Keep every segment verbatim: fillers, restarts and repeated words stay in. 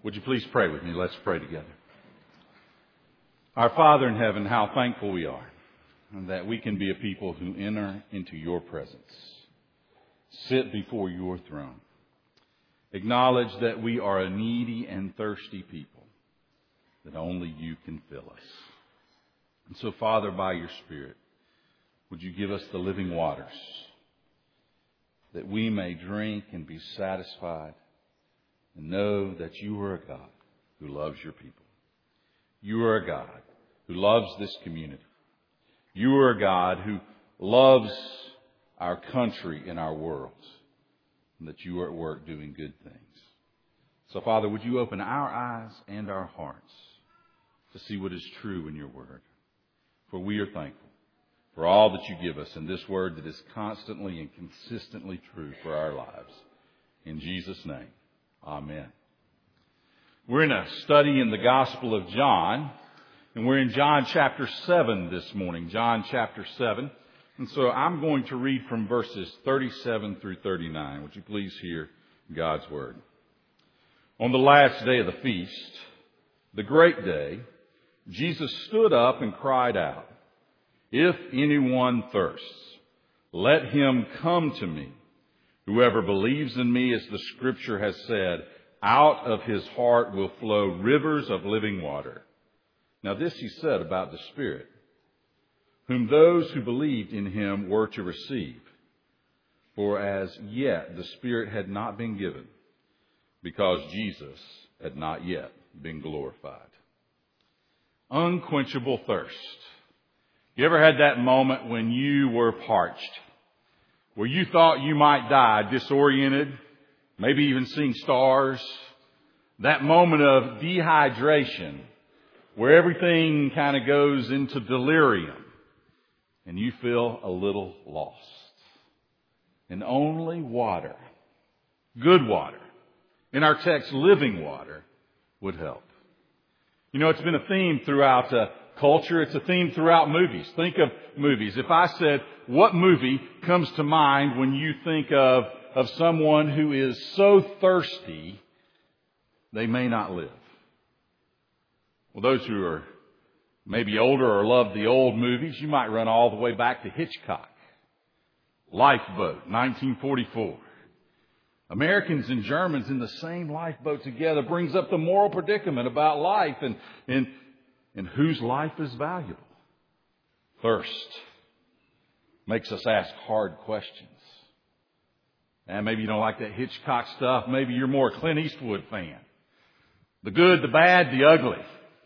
Would you please pray with me? Let's pray together. Our Father in heaven, how thankful we are that we can be a people who enter into your presence, sit before your throne, acknowledge that we are a needy and thirsty people, that only you can fill us. And so, Father, by your Spirit, would you give us the living waters that we may drink and be satisfied and know that you are a God who loves your people. You are a God who loves this community. You are a God who loves our country and our world, and that you are at work doing good things. So, Father, would you open our eyes and our hearts to see what is true in your word? For we are thankful for all that you give us in this word that is constantly and consistently true for our lives. In Jesus' name, amen. We're in a study in the Gospel of John, and we're in John chapter seven this morning, John chapter seven. And so I'm going to read from verses thirty-seven through thirty-nine. Would you please hear God's word? On the last day of the feast, the great day, Jesus stood up and cried out, "If anyone thirsts, let him come to me. Whoever believes in me, as the Scripture has said, out of his heart will flow rivers of living water." Now this he said about the Spirit, whom those who believed in him were to receive. For as yet the Spirit had not been given, because Jesus had not yet been glorified. Unquenchable thirst. You ever had that moment when you were parched, where you thought you might die, disoriented, maybe even seeing stars? That moment of dehydration, where everything kind of goes into delirium and you feel a little lost. And only water, good water, in our text, living water, would help. You know, it's been a theme throughout uh, culture. It's a theme throughout movies. Think of movies. If I said, what movie comes to mind when you think of, of someone who is so thirsty they may not live? Well, those who are maybe older or love the old movies, you might run all the way back to Hitchcock. Lifeboat, nineteen forty-four. Americans and Germans in the same lifeboat together brings up the moral predicament about life and, and, and whose life is valuable. Thirst makes us ask hard questions. And maybe you don't like that Hitchcock stuff. Maybe you're more a Clint Eastwood fan. The good, the bad, the ugly.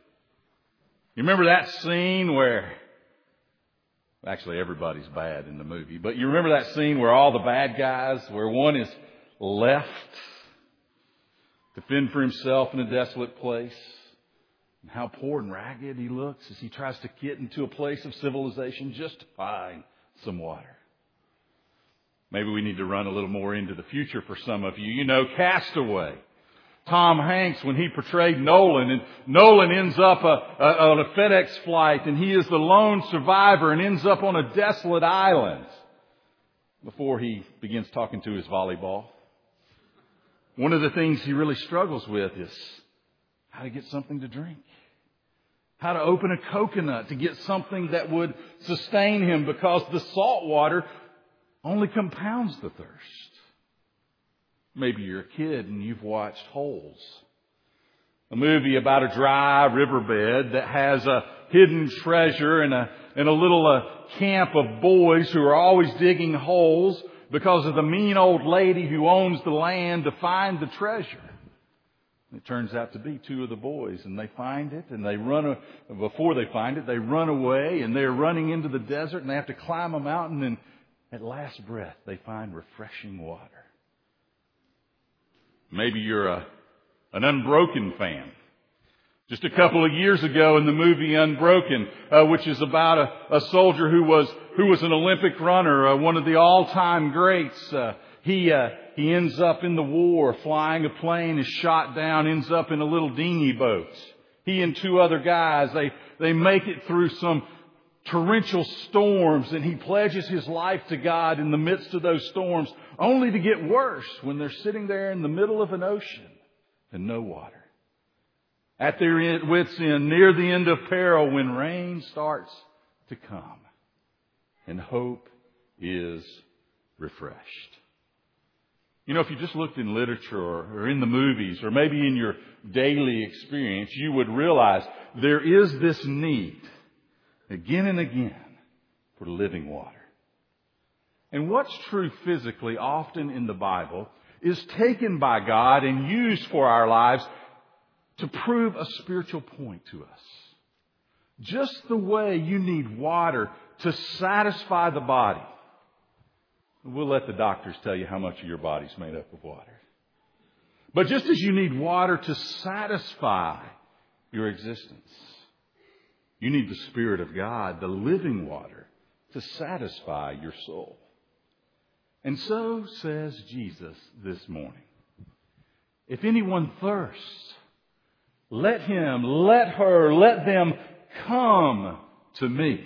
You remember that scene where, actually everybody's bad in the movie, but you remember that scene where all the bad guys, where one is left to fend for himself in a desolate place, and how poor and ragged he looks as he tries to get into a place of civilization just to find some water. Maybe we need to run a little more into the future for some of you. You know, Castaway. Tom Hanks, when he portrayed Nolan, and Nolan ends up a, a, on a FedEx flight, and he is the lone survivor and ends up on a desolate island before he begins talking to his volleyball. One of the things he really struggles with is how to get something to drink. How to open a coconut to get something that would sustain him, because the salt water only compounds the thirst. Maybe you're a kid and you've watched Holes, a movie about a dry riverbed that has a hidden treasure and a, and a little uh, camp of boys who are always digging holes because of the mean old lady who owns the land to find the treasure. It turns out to be two of the boys, and they find it, and they run, before they find it, they run away, and they're running into the desert, and they have to climb a mountain, and at last breath, they find refreshing water. Maybe you're a, an Unbroken fan. Just a couple of years ago in the movie Unbroken, uh, which is about a, a soldier who was who was an Olympic runner, uh, one of the all-time greats. Uh, he uh, he ends up in the war, flying a plane, is shot down, ends up in a little dinghy boat. He and two other guys, they they make it through some torrential storms, and he pledges his life to God in the midst of those storms, only to get worse when they're sitting there in the middle of an ocean and no water. at their wits' end, near the end of peril, when rain starts to come and hope is refreshed. You know, if you just looked in literature or, or in the movies or maybe in your daily experience, you would realize there is this need again and again for living water. And what's true physically often in the Bible is taken by God and used for our lives to prove a spiritual point to us. Just the way you need water to satisfy the body. We'll let the doctors tell you how much of your body's made up of water. But just as you need water to satisfy your existence, you need the Spirit of God, the living water, to satisfy your soul. And so says Jesus this morning, if anyone thirsts, let him, let her, let them come to me,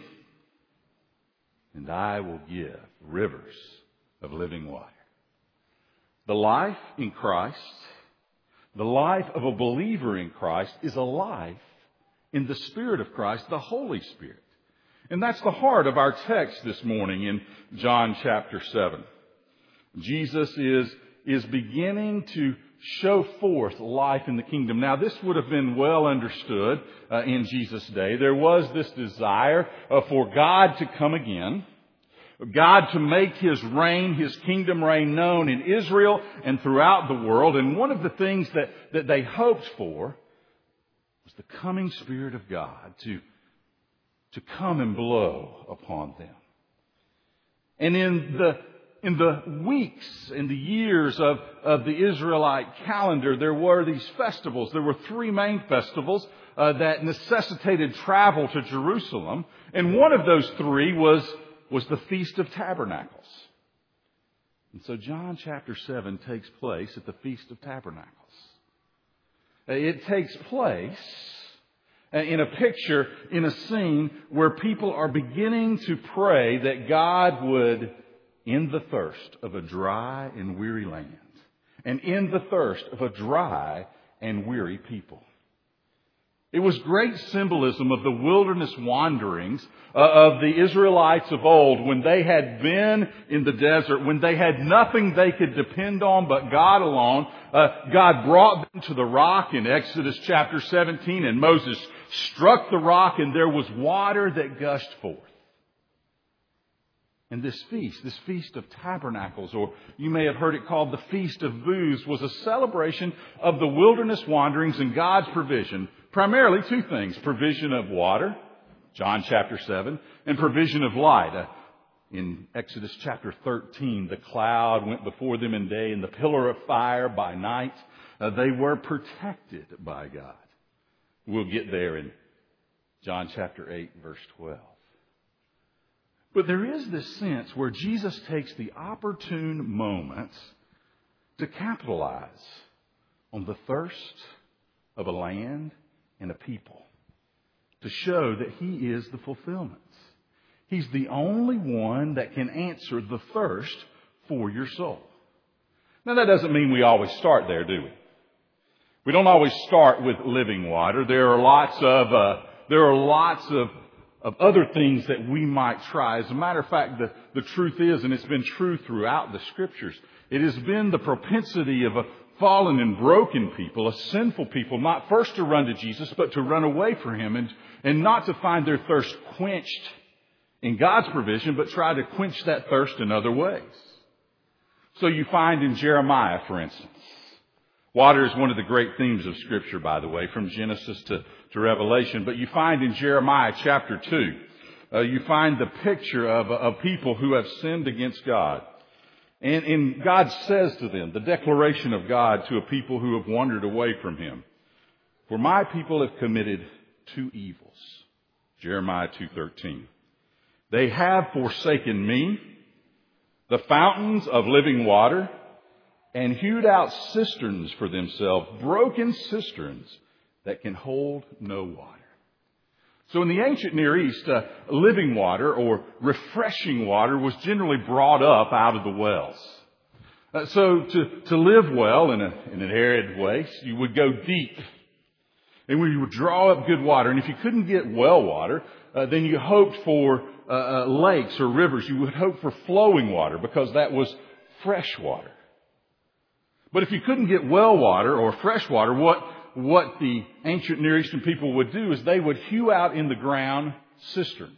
and I will give rivers of living water. The life in Christ, the life of a believer in Christ, is a life in the Spirit of Christ, the Holy Spirit. And that's the heart of our text this morning in John chapter seven. Jesus is, is beginning to show forth life in the kingdom. Now, this would have been well understood uh, in Jesus' day. There was this desire uh, for God to come again, God to make His reign, His kingdom reign known in Israel and throughout the world. And one of the things that, that they hoped for was the coming Spirit of God to, to come and blow upon them. And in the In the weeks, in the years of, of the Israelite calendar, there were these festivals. There were three main festivals uh, that necessitated travel to Jerusalem. And one of those three was, was the Feast of Tabernacles. And so John chapter seven takes place at the Feast of Tabernacles. It takes place in a picture, in a scene where people are beginning to pray that God would in the thirst of a dry and weary land, and in the thirst of a dry and weary people. It was great symbolism of the wilderness wanderings uh, of the Israelites of old when they had been in the desert, when they had nothing they could depend on but God alone. Uh, God brought them to the rock in Exodus chapter seventeen, and Moses struck the rock and there was water that gushed forth. And this feast, this Feast of Tabernacles, or you may have heard it called the Feast of Booths, was a celebration of the wilderness wanderings and God's provision. Primarily two things: provision of water, John chapter seven, and provision of light. Uh, in Exodus chapter thirteen, the cloud went before them in day and the pillar of fire by night. Uh, they were protected by God. We'll get there in John chapter eight, verse twelve. But there is this sense where Jesus takes the opportune moments to capitalize on the thirst of a land and a people, to show that He is the fulfillment. He's the only one that can answer the thirst for your soul. Now, that doesn't mean we always start there, do we? We don't always start with living water. There are lots of uh, there are lots of of other things that we might try. As a matter of fact, the, the truth is, and it's been true throughout the Scriptures, it has been the propensity of a fallen and broken people, a sinful people, not first to run to Jesus, but to run away from Him, and, and not to find their thirst quenched in God's provision, but try to quench that thirst in other ways. So you find in Jeremiah, for instance, water is one of the great themes of Scripture, by the way, from Genesis to, to Revelation. But you find in Jeremiah chapter two, uh, you find the picture of, of people who have sinned against God. And, and God says to them, the declaration of God to a people who have wandered away from Him, "For my people have committed two evils." Jeremiah two thirteen. "They have forsaken me, the fountains of living water, and hewed out cisterns for themselves, broken cisterns that can hold no water." So in the ancient Near East, uh, living water or refreshing water was generally brought up out of the wells. Uh, so to, to live well in, a, in an arid waste, you would go deep. And we would draw up good water. And if you couldn't get well water, uh, then you hoped for uh, uh, lakes or rivers. You would hope for flowing water because that was fresh water. But if you couldn't get well water or fresh water, what, what the ancient Near Eastern people would do is they would hew out in the ground cisterns.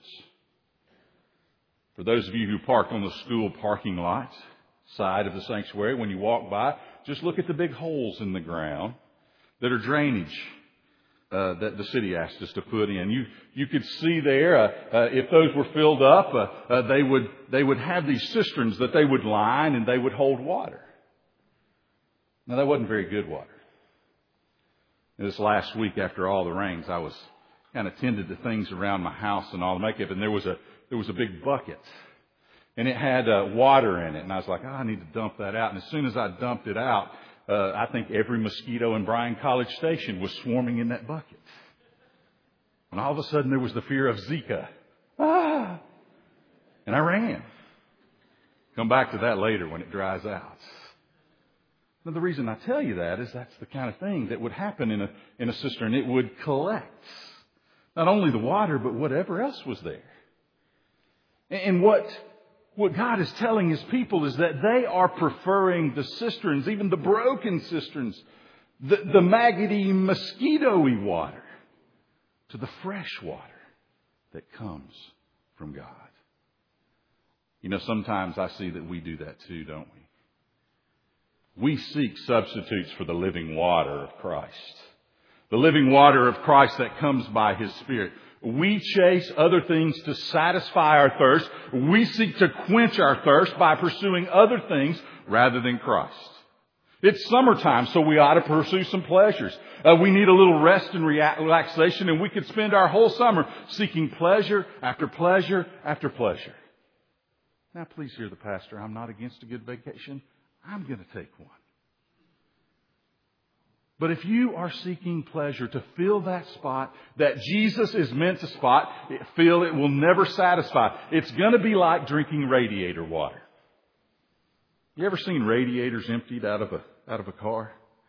For those of you who park on the school parking lot side of the sanctuary, when you walk by, just look at the big holes in the ground that are drainage uh, that the city asked us to put in. You you could see there uh, uh, if those were filled up, uh, uh, they would they would have these cisterns that they would line and they would hold water. Now that wasn't very good water. This last week, after all the rains, I was kind of tended to things around my house and all the makeup, and there was a there was a big bucket. And it had uh, water in it. And I was like, oh, I need to dump that out. And as soon as I dumped it out, uh, I think every mosquito in Bryan College Station was swarming in that bucket. And all of a sudden there was the fear of Zika. Ah! And I ran. Come back to that later when it dries out. Now, the reason I tell you that is that's the kind of thing that would happen in a, in a cistern. It would collect not only the water, but whatever else was there. And what... What God is telling His people is that they are preferring the cisterns, even the broken cisterns, the, the maggoty, mosquito-y water, to the fresh water that comes from God. You know, sometimes I see that we do that too, don't we? We seek substitutes for the living water of Christ. The living water of Christ that comes by His Spirit. We chase other things to satisfy our thirst. We seek to quench our thirst by pursuing other things rather than Christ. It's summertime, so we ought to pursue some pleasures. Uh, we need a little rest and relaxation, and we could spend our whole summer seeking pleasure after pleasure after pleasure. Now, please hear the pastor. I'm not against a good vacation. I'm going to take one. But if you are seeking pleasure to fill that spot that Jesus is meant to spot, fill, it will never satisfy. It's going to be like drinking radiator water. You ever seen radiators emptied out of a out of a car?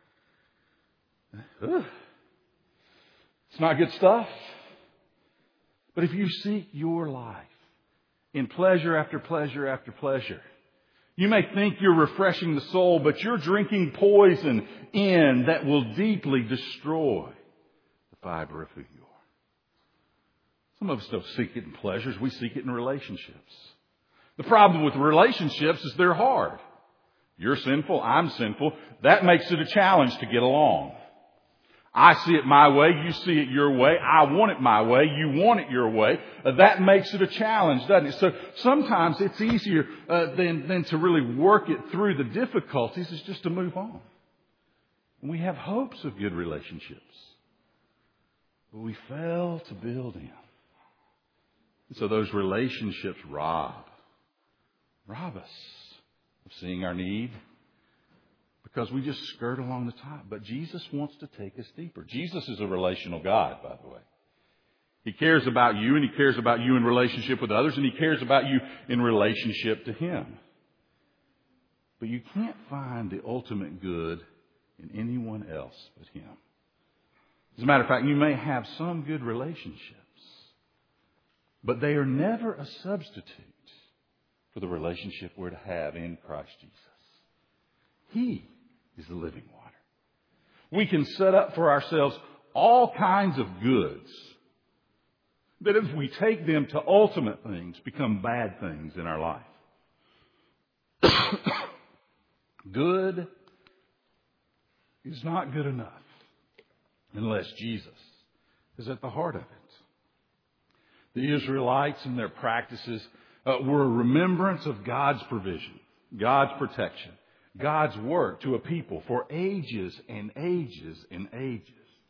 Ugh. It's not good stuff. But if you seek your life in pleasure after pleasure after pleasure, you may think you're refreshing the soul, but you're drinking poison in that will deeply destroy the fiber of who you are. Some of us don't seek it in pleasures. We seek it in relationships. The problem with relationships is they're hard. You're sinful. I'm sinful. That makes it a challenge to get along. I see it my way. You see it your way. I want it my way. You want it your way. Uh, that makes it a challenge, doesn't it? So sometimes it's easier uh, than, than to really work it through the difficulties is just to move on. And we have hopes of good relationships. But we fail to build them. And so those relationships rob. Rob us of seeing our need. Because we just skirt along the top. But Jesus wants to take us deeper. Jesus is a relational God, by the way. He cares about you, and He cares about you in relationship with others, and He cares about you in relationship to Him. But you can't find the ultimate good in anyone else but Him. As a matter of fact, you may have some good relationships, but they are never a substitute for the relationship we're to have in Christ Jesus. He is the living water. We can set up for ourselves all kinds of goods that if we take them to ultimate things, become bad things in our life. Good is not good enough unless Jesus is at the heart of it. The Israelites and their practices uh, were a remembrance of God's provision, God's protection, God's work to a people for ages and ages and ages.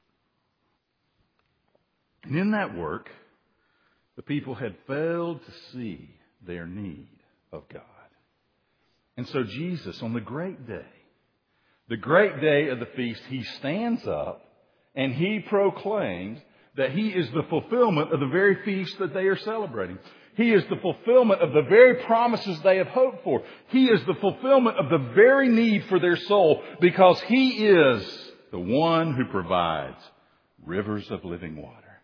And in that work, the people had failed to see their need of God. And so Jesus, on the great day, the great day of the feast, He stands up and He proclaims that He is the fulfillment of the very feast that they are celebrating. He is the fulfillment of the very promises they have hoped for. He is the fulfillment of the very need for their soul because He is the one who provides rivers of living water.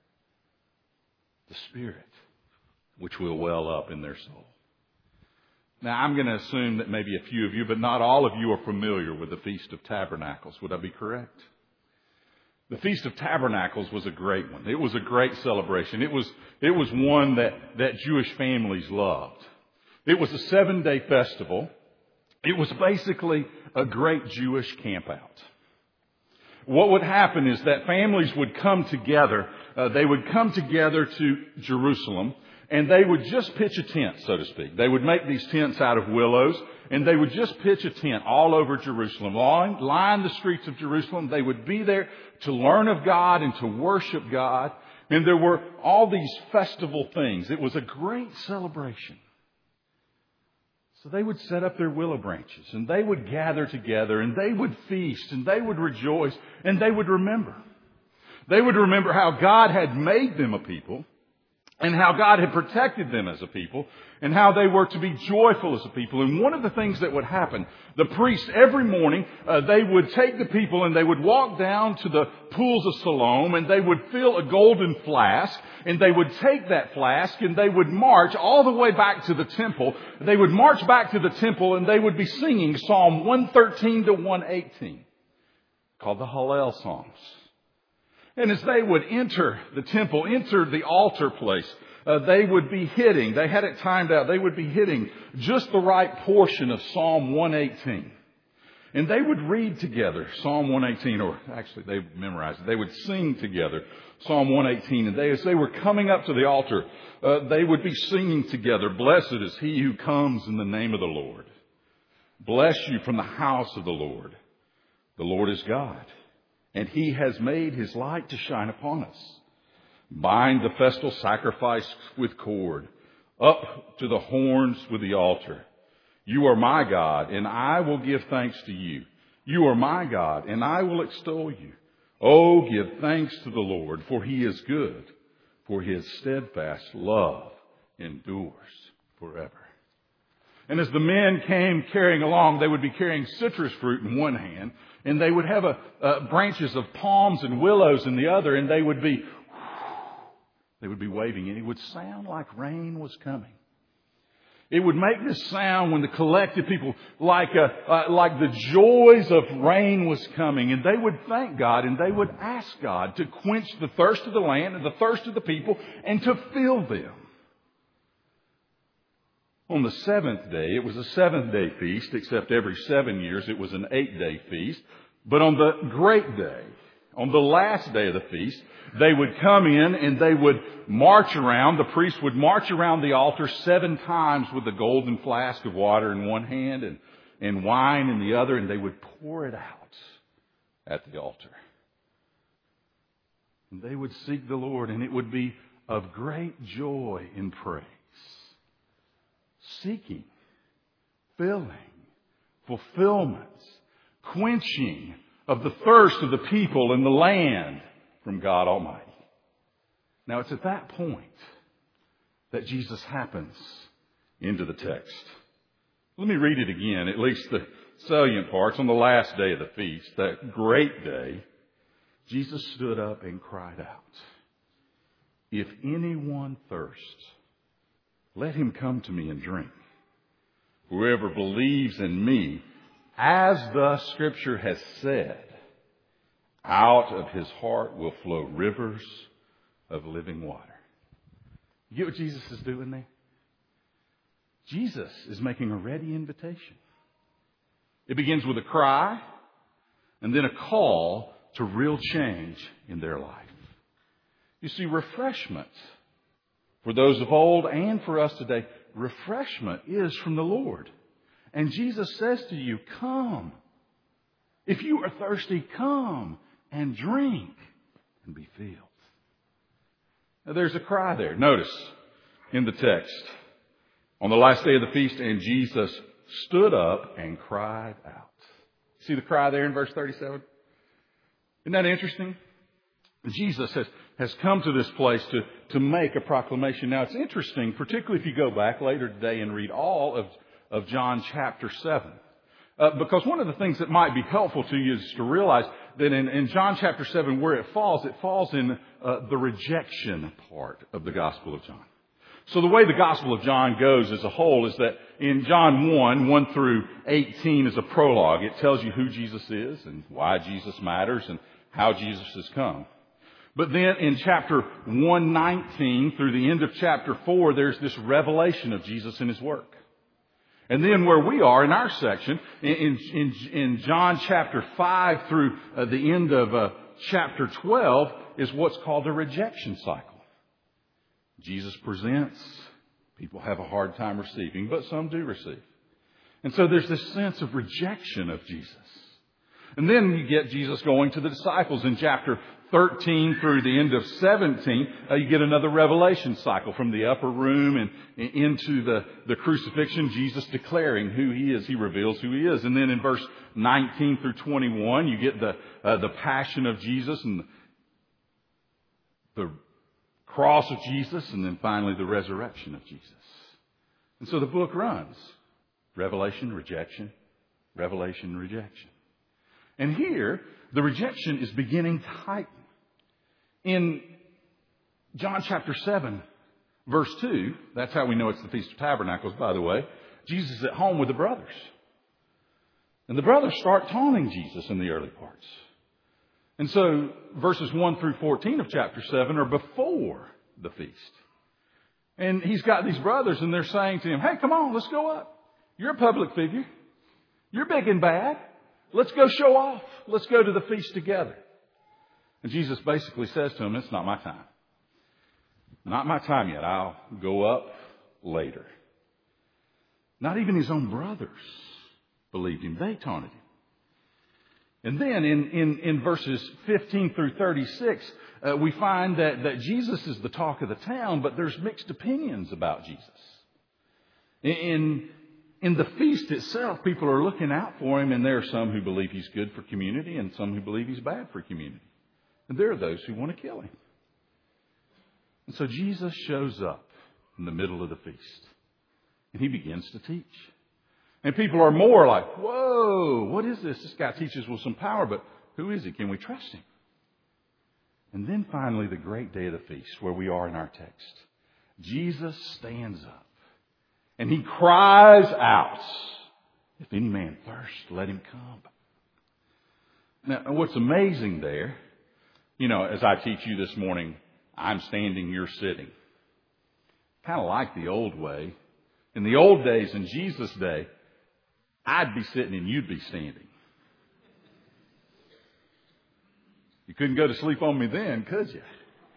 The Spirit, which will well up in their soul. Now, I'm going to assume that maybe a few of you, but not all of you, are familiar with the Feast of Tabernacles. Would I be correct? The Feast of Tabernacles was a great one. It was a great celebration. It was, it was one that, that Jewish families loved. It was a seven-day festival. It was basically a great Jewish campout. What would happen is that families would come together. Uh, they would come together to Jerusalem, and they would just pitch a tent, so to speak. They would make these tents out of willows, and they would just pitch a tent all over Jerusalem, line, line the streets of Jerusalem. They would be there to learn of God and to worship God. And there were all these festival things. It was a great celebration. So they would set up their willow branches, and they would gather together, and they would feast, and they would rejoice, and they would remember. They would remember how God had made them a people, and how God had protected them as a people, and how they were to be joyful as a people. And one of the things that would happen, the priests every morning, uh, they would take the people and they would walk down to the pools of Siloam, and they would fill a golden flask, and they would take that flask and they would march all the way back to the temple. They would march back to the temple, and they would be singing Psalm one thirteen to one eighteen, called the Hallel Songs. And as they would enter the temple, enter the altar place, uh, they would be hitting, they had it timed out, they would be hitting just the right portion of Psalm one eighteen. And they would read together Psalm one eighteen, or actually they memorized it. They would sing together Psalm one eighteen. And they, as they were coming up to the altar, uh, they would be singing together, "Blessed is he who comes in the name of the Lord. Bless you from the house of the Lord. The Lord is God, and he has made his light to shine upon us. Bind the festal sacrifice with cord, up to the horns with the altar. You are my God, and I will give thanks to you. You are my God, and I will extol you. Oh, give thanks to the Lord, for he is good, for his steadfast love endures forever." And as the men came carrying along, they would be carrying citrus fruit in one hand, and they would have a, uh, branches of palms and willows in the other, and they would be, they would be waving, and it would sound like rain was coming. It would make this sound when the collected people, like a, uh, like the joys of rain was coming, and they would thank God, and they would ask God to quench the thirst of the land and the thirst of the people, and to fill them. On the seventh day, it was a seventh day feast, except every seven years it was an eight day feast. But on the great day, on the last day of the feast, they would come in and they would march around. The priest would march around the altar seven times with the golden flask of water in one hand and, and wine in the other, and they would pour it out at the altar. And they would seek the Lord, and it would be of great joy and praise. Seeking, filling, fulfillment, quenching of the thirst of the people and the land from God Almighty. Now, it's at that point that Jesus happens into the text. Let me read it again, at least the salient parts. On the last day of the feast, that great day, Jesus stood up and cried out, "If anyone thirsts, let him come to me and drink. Whoever believes in me, as the Scripture has said, out of his heart will flow rivers of living water." You get what Jesus is doing there? Jesus is making a ready invitation. It begins with a cry and then a call to real change in their life. You see, refreshment, for those of old and for us today, refreshment is from the Lord. And Jesus says to you, come. If you are thirsty, come and drink and be filled. Now, there's a cry there. Notice in the text, on the last day of the feast, and Jesus stood up and cried out. See the cry there in verse thirty-seven? Isn't that interesting? Jesus has, has come to this place to, to make a proclamation. Now, it's interesting, particularly if you go back later today and read all of, of John chapter seven. Uh, because one of the things that might be helpful to you is to realize that in, in John chapter seven, where it falls, it falls in uh, the rejection part of the Gospel of John. So the way the Gospel of John goes as a whole is that in John one, one through eighteen is a prologue. It tells you who Jesus is and why Jesus matters and how Jesus has come. But then in chapter one nineteen through the end of chapter four, there's this revelation of Jesus and His work. And then where we are in our section, in, in, in John chapter five through uh, the end of uh, chapter twelve, is what's called a rejection cycle. Jesus presents. People have a hard time receiving, but some do receive. And so there's this sense of rejection of Jesus. And then you get Jesus going to the disciples in chapter thirteen through the end of seventeen. Uh, you get another revelation cycle from the upper room and, and into the, the crucifixion, Jesus declaring who He is. He reveals who He is. And then in verse nineteen through twenty-one, you get the, uh, the passion of Jesus and the, the cross of Jesus, and then finally the resurrection of Jesus. And so the book runs. Revelation, rejection, revelation, rejection. And here, the rejection is beginning to heighten. In John chapter seven, verse two, that's how we know it's the Feast of Tabernacles, by the way. Jesus is at home with the brothers. And the brothers start taunting Jesus in the early parts. And so verses one through fourteen of chapter seven are before the feast. And he's got these brothers and they're saying to him, hey, come on, let's go up. You're a public figure. You're big and bad. Let's go show off. Let's go to the feast together. And Jesus basically says to him, it's not my time. Not my time yet. I'll go up later. Not even his own brothers believed him. They taunted him. And then in, in, in verses fifteen through thirty-six, uh, we find that, that Jesus is the talk of the town, but there's mixed opinions about Jesus. In, in the feast itself, people are looking out for him, and there are some who believe he's good for community and some who believe he's bad for community. And there are those who want to kill him. And so Jesus shows up in the middle of the feast, and he begins to teach. And people are more like, whoa, what is this? This guy teaches with some power, but who is he? Can we trust him? And then finally, the great day of the feast, where we are in our text. Jesus stands up and he cries out, if any man thirst, let him come. Now, what's amazing there, you know, as I teach you this morning, I'm standing, you're sitting. Kind of like the old way. In the old days, in Jesus' day, I'd be sitting and you'd be standing. You couldn't go to sleep on me then, could you?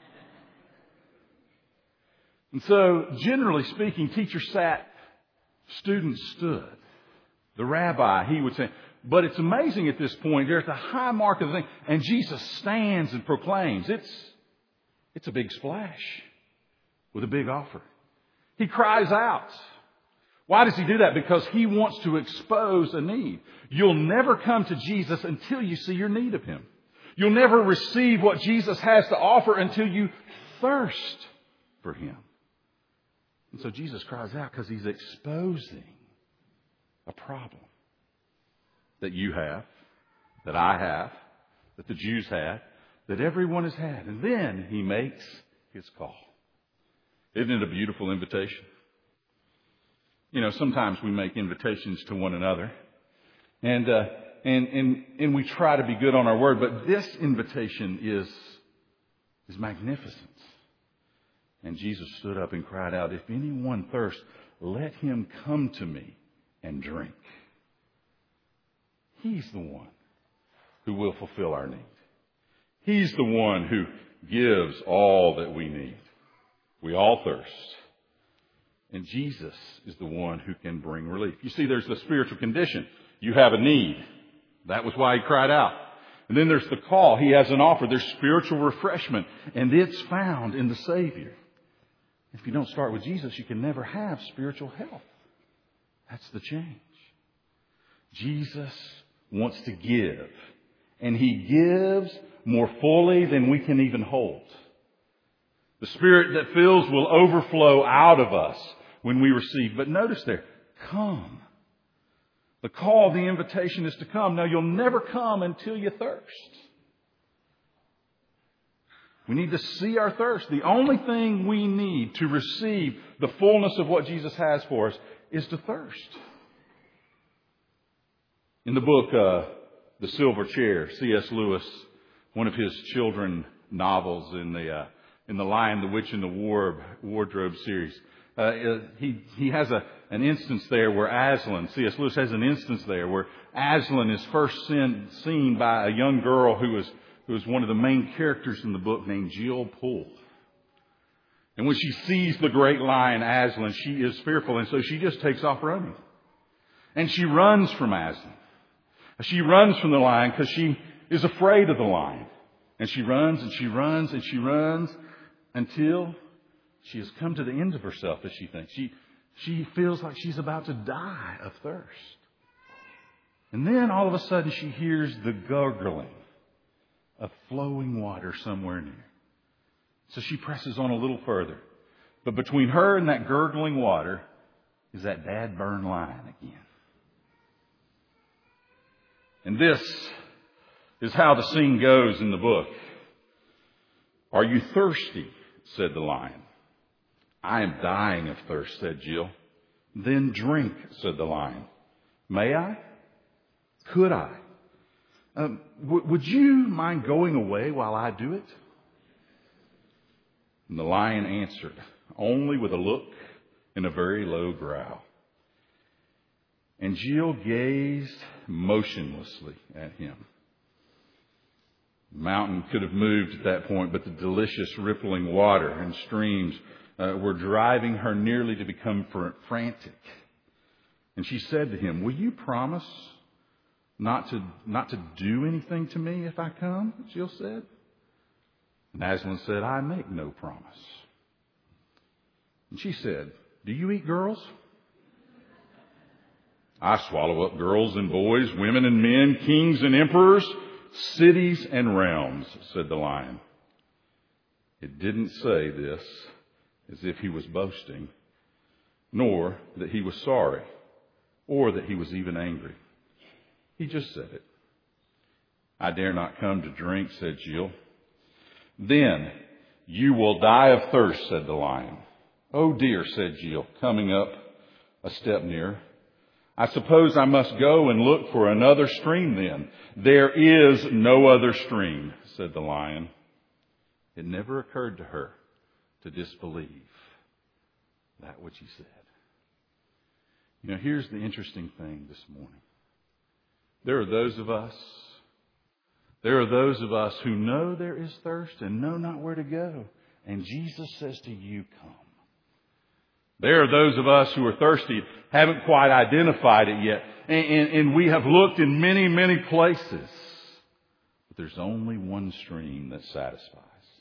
And so, generally speaking, teacher sat, students stood. The rabbi, he would say, but it's amazing at this point, they're at the high mark of the thing, and Jesus stands and proclaims. It's, it's a big splash with a big offer. He cries out. Why does he do that? Because he wants to expose a need. You'll never come to Jesus until you see your need of him. You'll never receive what Jesus has to offer until you thirst for him. And so Jesus cries out because he's exposing a problem that you have, that I have, that the Jews had, that everyone has had. And then he makes his call. Isn't it a beautiful invitation? You know, sometimes we make invitations to one another, and uh, and and and we try to be good on our word. But this invitation is is magnificent. And Jesus stood up and cried out, "If anyone thirsts, let him come to me and drink." He's the one who will fulfill our need. He's the one who gives all that we need. We all thirst. And Jesus is the one who can bring relief. You see, there's the spiritual condition. You have a need. That was why he cried out. And then there's the call. He has an offer. There's spiritual refreshment. And it's found in the Savior. If you don't start with Jesus, you can never have spiritual health. That's the change. Jesus wants to give. And he gives more fully than we can even hold. The Spirit that fills will overflow out of us when we receive. But notice there, come. The call, the invitation is to come. Now, you'll never come until you thirst. We need to see our thirst. The only thing we need to receive the fullness of what Jesus has for us is to thirst. In the book, uh, The Silver Chair, C S Lewis, one of his children novels in the uh, in the Lion, the Witch, and the War, Wardrobe series, uh, he he has a an instance there where Aslan, C S Lewis has an instance there where Aslan is first seen, seen by a young girl who was who is one of the main characters in the book named Jill Poole. And when she sees the great lion Aslan, she is fearful, and so she just takes off running. And she runs from Aslan. She runs from the lion because she is afraid of the lion. And she runs and she runs and she runs until she has come to the end of herself, as she thinks. She, she feels like she's about to die of thirst. And then all of a sudden she hears the gurgling of flowing water somewhere near. So she presses on a little further. But between her and that gurgling water is that dad-burned lion again. And this is how the scene goes in the book. "Are you thirsty?" said the lion. "I am dying of thirst," said Jill. "Then drink," said the lion. "May I? Could I? Um, w- would you mind going away while I do it?" And the lion answered, only with a look and a very low growl. And Jill gazed motionlessly at him. The mountain could have moved at that point, but the delicious rippling water and streams uh, were driving her nearly to become fr- frantic. And she said to him, "Will you promise not to not to do anything to me if I come?" Jill said. And Aslan said, "I make no promise." And she said, "Do you eat girls?" "I swallow up girls and boys, women and men, kings and emperors, cities and realms," said the lion. It didn't say this as if he was boasting, nor that he was sorry, or that he was even angry. He just said it. "I dare not come to drink," said Jill. "Then you will die of thirst," said the lion. "Oh dear," said Jill, coming up a step nearer. "I suppose I must go and look for another stream then." "There is no other stream," said the lion. It never occurred to her to disbelieve that which he said. You know, here's the interesting thing this morning. There are those of us, there are those of us who know there is thirst and know not where to go. And Jesus says to you, "Come." There are those of us who are thirsty, haven't quite identified it yet. And, and, and we have looked in many, many places. But there's only one stream that satisfies.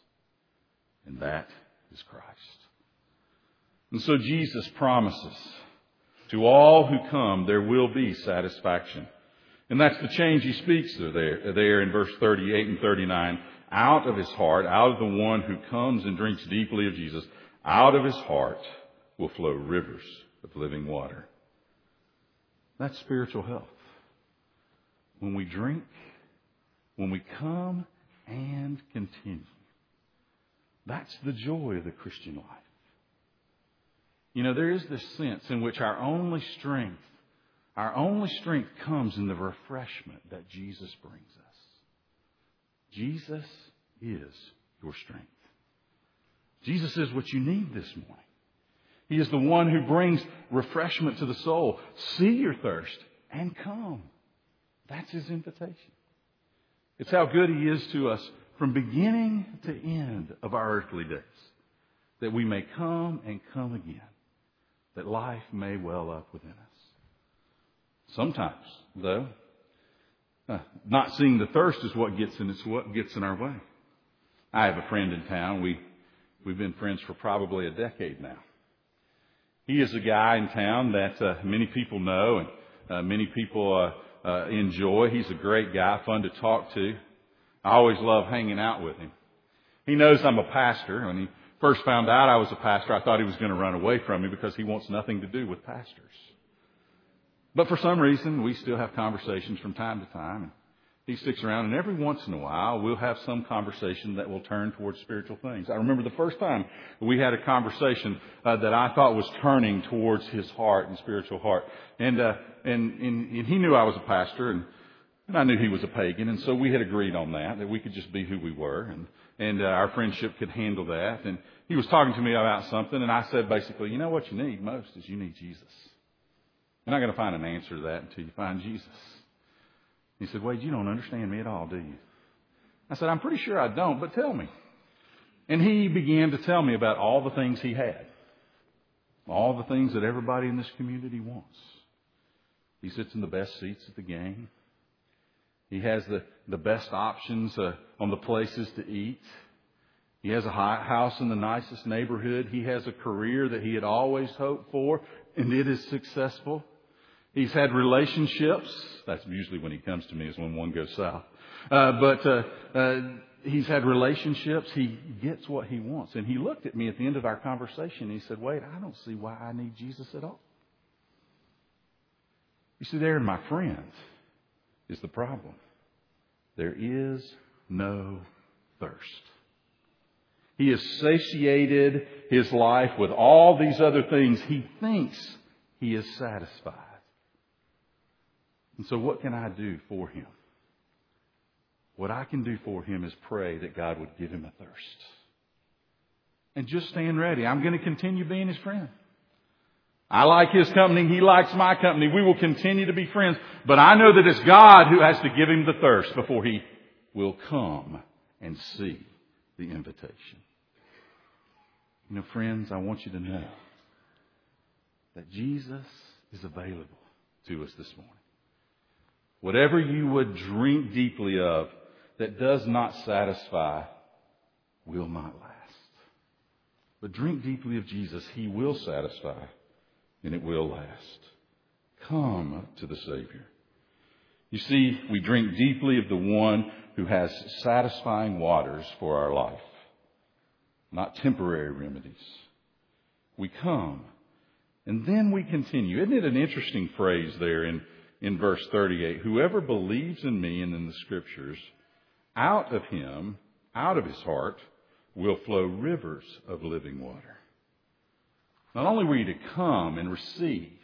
And that is Christ. And so Jesus promises to all who come there will be satisfaction. And that's the change he speaks of there, there in verse thirty-eight and thirty-nine. Out of his heart, out of the one who comes and drinks deeply of Jesus, out of his heart will flow rivers of living water. That's spiritual health. When we drink, when we come and continue. That's the joy of the Christian life. You know, there is this sense in which our only strength, our only strength comes in the refreshment that Jesus brings us. Jesus is your strength. Jesus is what you need this morning. He is the one who brings refreshment to the soul. See your thirst and come. That's his invitation. It's how good he is to us from beginning to end of our earthly days. That we may come and come again. That life may well up within us. Sometimes, though, uh, not seeing the thirst is what gets in its what gets in our way. I have a friend in town. We we've been friends for probably a decade now. He is a guy in town that uh, many people know and uh, many people uh, uh, enjoy. He's a great guy, fun to talk to. I always love hanging out with him. He knows I'm a pastor. When he first found out I was a pastor, I thought he was going to run away from me because he wants nothing to do with pastors. But for some reason, we still have conversations from time to time. And he sticks around, and every once in a while, we'll have some conversation that will turn towards spiritual things. I remember the first time we had a conversation uh, that I thought was turning towards his heart and spiritual heart. And, uh, and, and, and he knew I was a pastor, and, and I knew he was a pagan, and so we had agreed on that, that we could just be who we were, and, and uh, our friendship could handle that. And he was talking to me about something, and I said basically, you know what you need most is you need Jesus. You're not going to find an answer to that until you find Jesus. He said, Wade, you don't understand me at all, do you? I said, I'm pretty sure I don't, but tell me. And he began to tell me about all the things he had. All the things that everybody in this community wants. He sits in the best seats at the game. He has the, the best options uh, on the places to eat. He has a high house in the nicest neighborhood. He has a career that he had always hoped for, and it is successful. He's had relationships. That's usually when he comes to me, is when one goes south. Uh, but uh, uh, he's had relationships. He gets what he wants. And he looked at me at the end of our conversation. And he said, Wade, I don't see why I need Jesus at all. You see, there in my friends is the problem. There is no thirst. He has satiated his life with all these other things. He thinks he is satisfied. And so what can I do for him? What I can do for him is pray that God would give him a thirst. And just stand ready. I'm going to continue being his friend. I like his company. He likes my company. We will continue to be friends. But I know that it's God who has to give him the thirst before he will come and see the invitation. You know, friends, I want you to know that Jesus is available to us this morning. Whatever you would drink deeply of that does not satisfy will not last. But drink deeply of Jesus. He will satisfy, and it will last. Come to the Savior. You see, we drink deeply of the one who has satisfying waters for our life, not temporary remedies. We come, and then we continue. Isn't it an interesting phrase there in In verse thirty-eight, whoever believes in me and in the Scriptures, out of him, out of his heart, will flow rivers of living water. Not only were you to come and receive,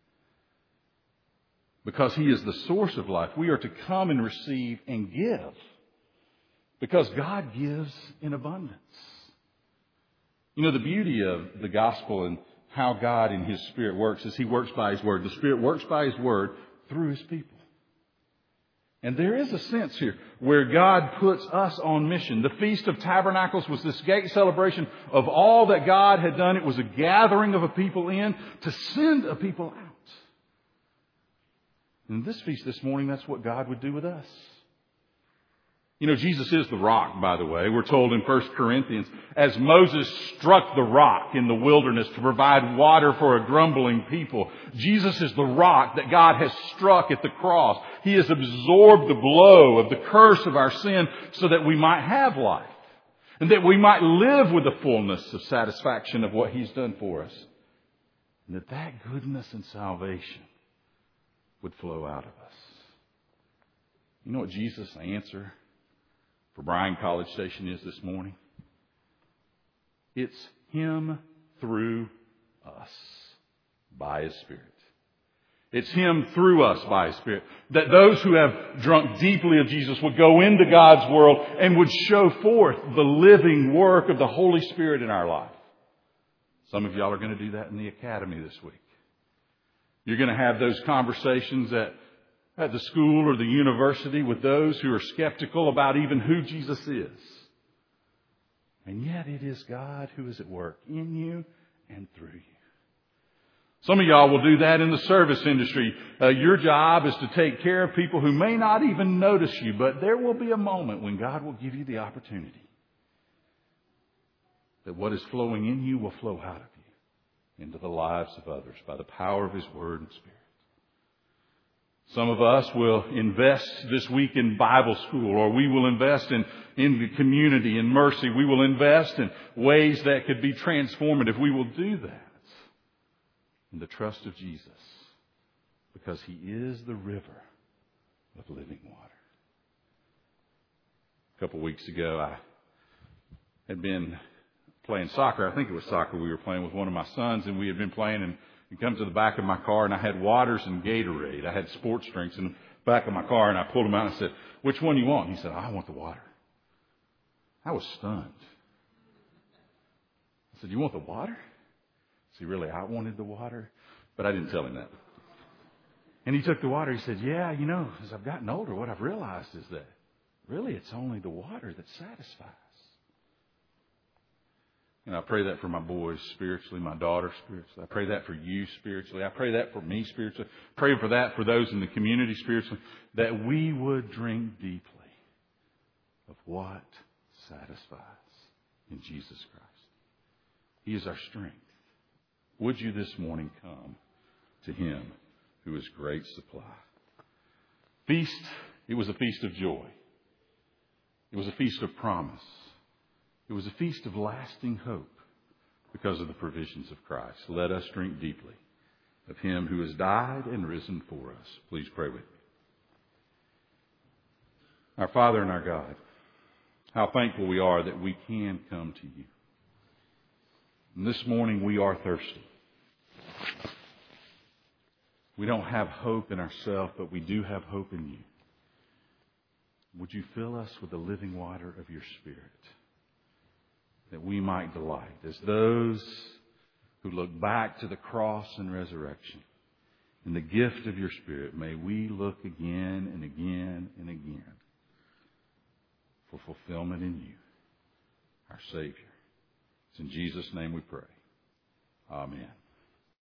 because he is the source of life, we are to come and receive and give, because God gives in abundance. You know, the beauty of the gospel and how God in his Spirit works is he works by his word. The Spirit works by his word through his people. And there is a sense here where God puts us on mission. The Feast of Tabernacles was this great celebration of all that God had done. It was a gathering of a people in to send a people out. And this feast this morning, that's what God would do with us. You know, Jesus is the rock, by the way. We're told in First Corinthians, as Moses struck the rock in the wilderness to provide water for a grumbling people, Jesus is the rock that God has struck at the cross. He has absorbed the blow of the curse of our sin so that we might have life and that we might live with the fullness of satisfaction of what he's done for us. And that that goodness and salvation would flow out of us. You know what Jesus' answer for Bryan College Station is this morning? It's him through us by his Spirit. It's him through us by his Spirit. That those who have drunk deeply of Jesus would go into God's world and would show forth the living work of the Holy Spirit in our life. Some of y'all are going to do that in the academy this week. You're going to have those conversations at at the school or the university with those who are skeptical about even who Jesus is. And yet it is God who is at work in you and through you. Some of y'all will do that in the service industry. Uh, your job is to take care of people who may not even notice you, but there will be a moment when God will give you the opportunity that what is flowing in you will flow out of you into the lives of others by the power of his word and Spirit. Some of us will invest this week in Bible school, or we will invest in, in the community, in mercy. We will invest in ways that could be transformative. We will do that in the trust of Jesus, because He is the river of living water. A couple weeks ago, I had been playing soccer. I think it was soccer we were playing with one of my sons, and we had been playing, and he comes to the back of my car, and I had waters and Gatorade. I had sports drinks in the back of my car, and I pulled them out and I said, "Which one do you want?" And he said, "I want the water." I was stunned. I said, "You want the water?" See, really, I wanted the water, but I didn't tell him that. And he took the water. He said, "Yeah, you know, as I've gotten older, what I've realized is that really it's only the water that satisfies." And I pray that for my boys spiritually, my daughter spiritually. I pray that for you spiritually. I pray that for me spiritually. Pray for that for those in the community spiritually, that we would drink deeply of what satisfies in Jesus Christ. He is our strength. Would you this morning come to Him who is great supply? Feast, it was a feast of joy. It was a feast of promise. It was a feast of lasting hope because of the provisions of Christ. Let us drink deeply of Him who has died and risen for us. Please pray with me. Our Father and our God, how thankful we are that we can come to You. And this morning we are thirsty. We don't have hope in ourselves, but we do have hope in You. Would You fill us with the living water of Your Spirit, that we might delight as those who look back to the cross and resurrection. In the gift of Your Spirit, may we look again and again and again for fulfillment in You, our Savior. It's in Jesus' name we pray. Amen.